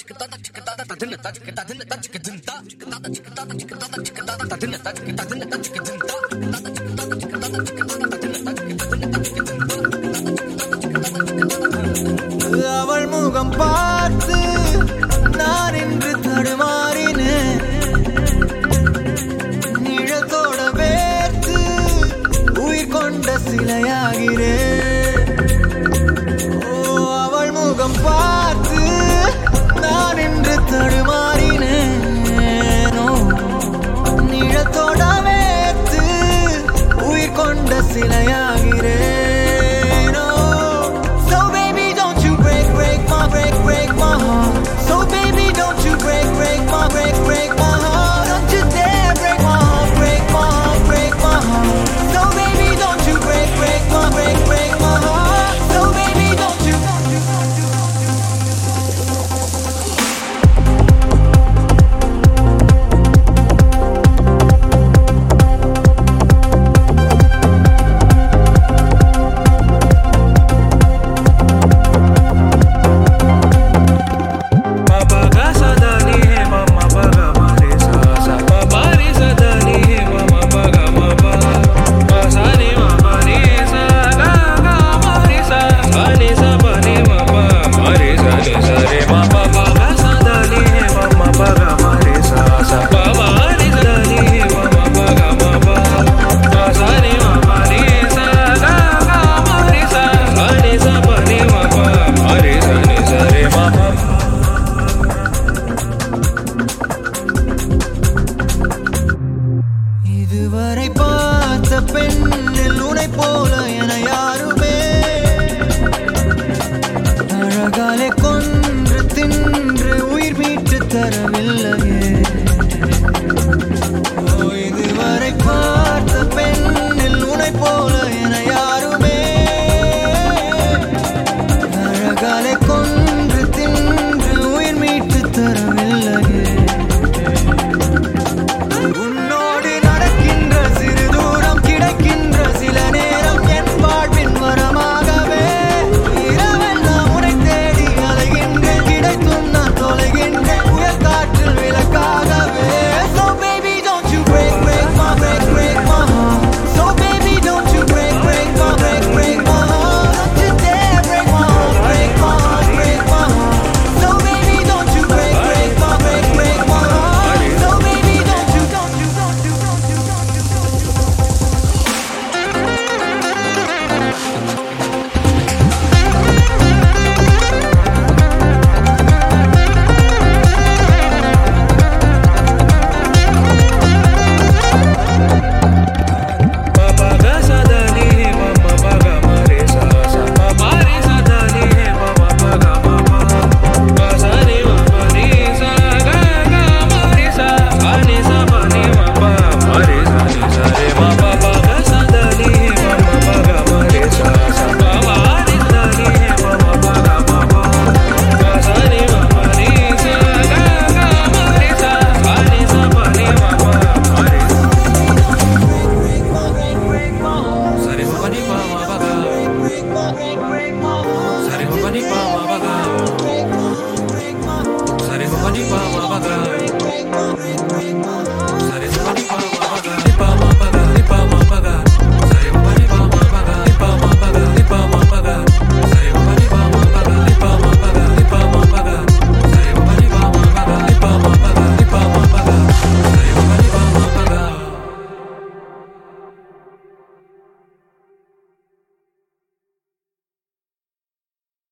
அவள் முகம் பார்த்து நான் இன்று தடுமாறினேன். நிழத்தோட வேர்த்து உயிர் கொண்ட சிலையாகிறேன். அவள் முகம் பார்த்து நான் இன்று தடுமாறினேன். நிழத்தோட வேர்த்து உயிர் கொண்ட சிலையாகிறேன். Break my heart. So baby, don't you break my heart. Don't you dare break my heart, break my heart, break my heart. So baby, don't you break my heart. So baby, don't you. Sorry.